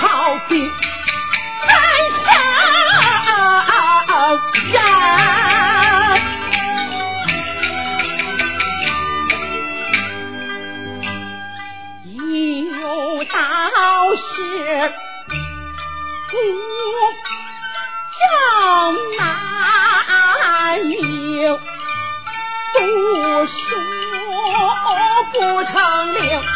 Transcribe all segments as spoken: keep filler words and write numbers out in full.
好比半生人，有道是不正难明，读书不成灵，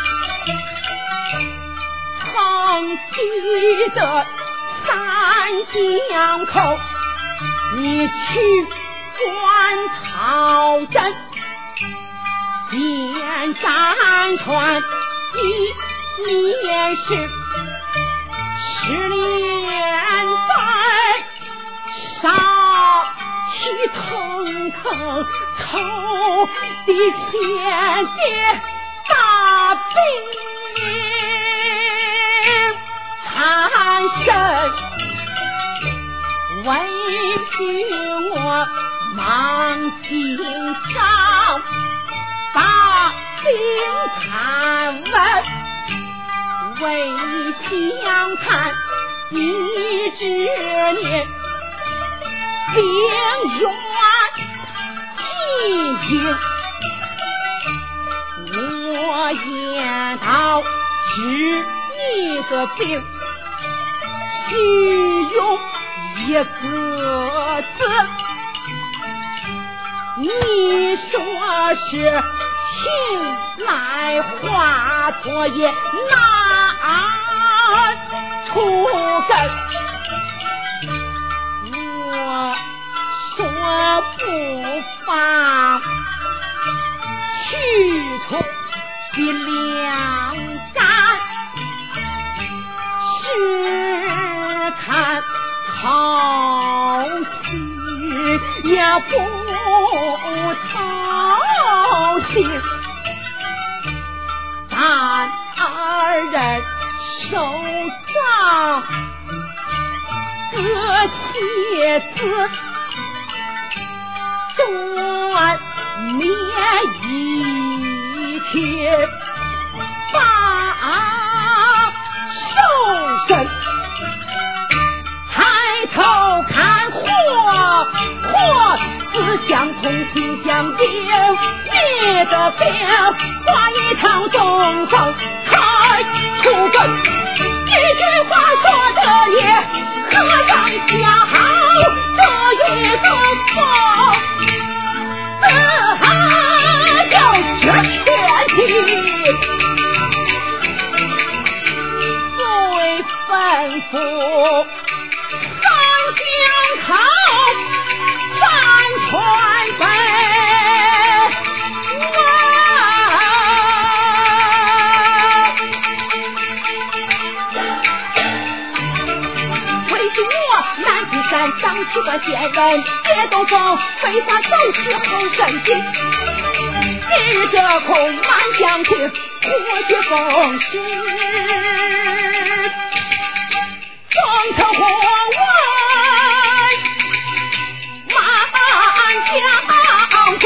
曾记得三江口你去观草镇，见战船一面是十年代杀气腾腾，愁的千年大病缠身，为君我忙紧张，把病缠问，为相残一之年，病源寂静，我言道治你的病须用一个字，你说是情来化作也难出根，我说不妨去除的两干，是看好戏也不操心，咱二人手掌各写字，转灭一切把受身，抬头看火，火字相同心相应，你的病画一场中风才出根，一句话说的也何让家好，这一个风自还要这前提最吩咐三江口三川北，为许我南极山上去个仙人，借东风飞下走时后神经，日这空满将军火炬风势，风车火纹满江国，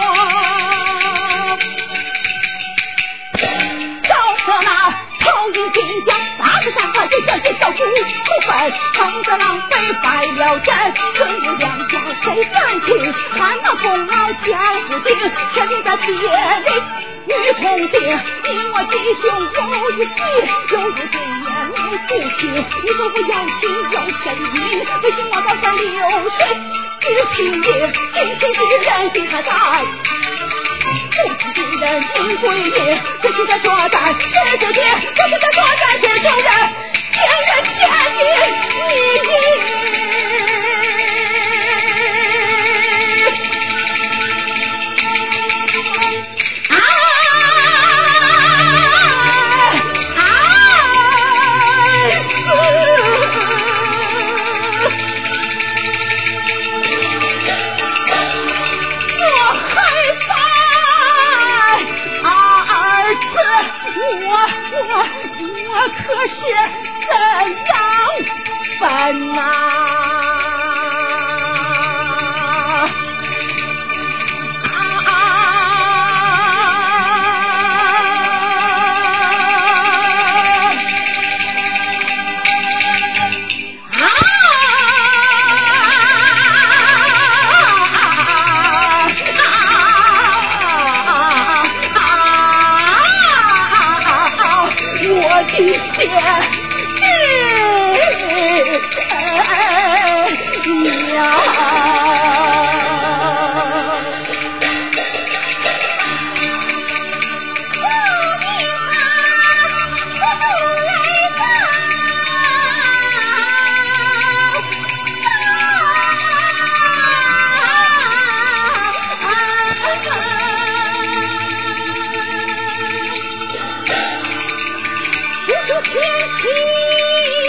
照着那头一金将八十三块这这这小猪出分，横着狼狈败了阵，这有两家谁敢听，看那风傲将不进，却立在铁里女同性，你我弟兄有一计，有一对眼没不行，你说我要情要神意，为什么到山流水知情也，今天之人定他在不知之人名归也，这是在说咱是主角，这是在说咱是主人，见人见你你可是怎样分啊？啊的天呀！天气